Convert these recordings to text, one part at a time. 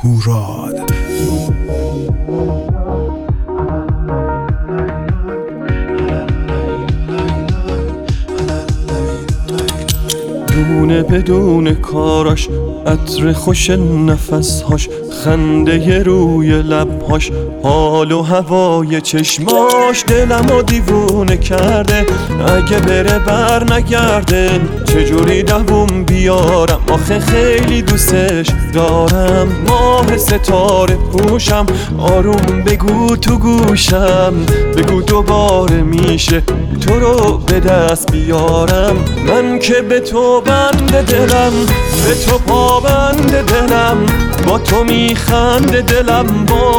هوراد. دونه بدون کاراش، عطر خوش نفسهاش، خنده روی لبهاش، حال و هوای چشماش دلمو دیوونه کرده. اگه بره بر نگرده چجوری دووم بیارم؟ آخه خیلی دوستش دارم. ماه ستاره پوشم، آروم بگو تو گوشم، بگو دوباره میشه تو رو به دست بیارم. من که به تو بند دلم، به تو پابند دلم، با تو میخنده دلم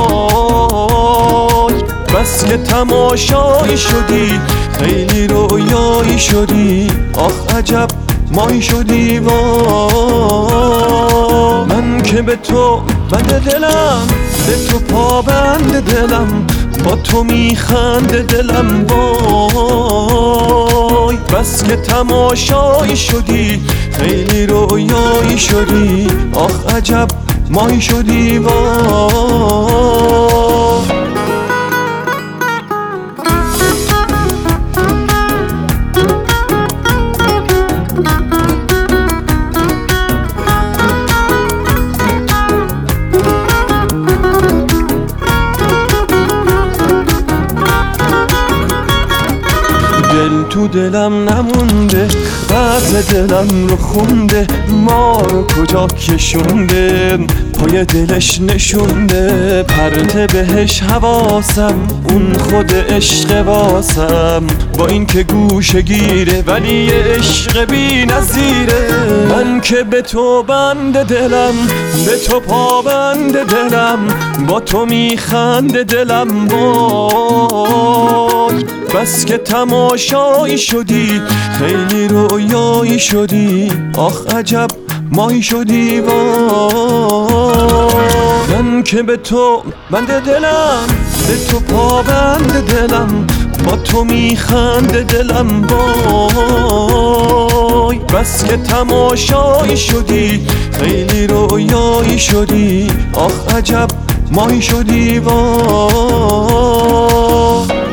وای. بس که تماشایی شدی، خیلی رویایی شدی، آخ عجب مایی شدی وای. من که به تو بند دلم، به تو پابند دلم، با تو میخنده دلم وای. بس که تماشایی شدی، خیلی رویایی شدی، آخ عجب مایی شدی وای. دل تو دلم نمونده، وضع دلم رو خونده، ما رو کجا کشونده، پای دلش نشونده، پرته بهش حواسم، اون خود عشق واسم، با این که گوشه گیره ولی عشق بی نظیره. من که به تو بند دلم، به تو پابند دلم، با تو میخنده دلم وای. بس که تماشایی شدی، خیلی رویایی شدی، آخ عجب مایی شدی وای. من که به تو بند دلم، به تو پابند دلم، با تو میخنده دلم وای. بس که تماشایی شدی، خیلی رویایی شدی، آخ عجب مایی شدی وای.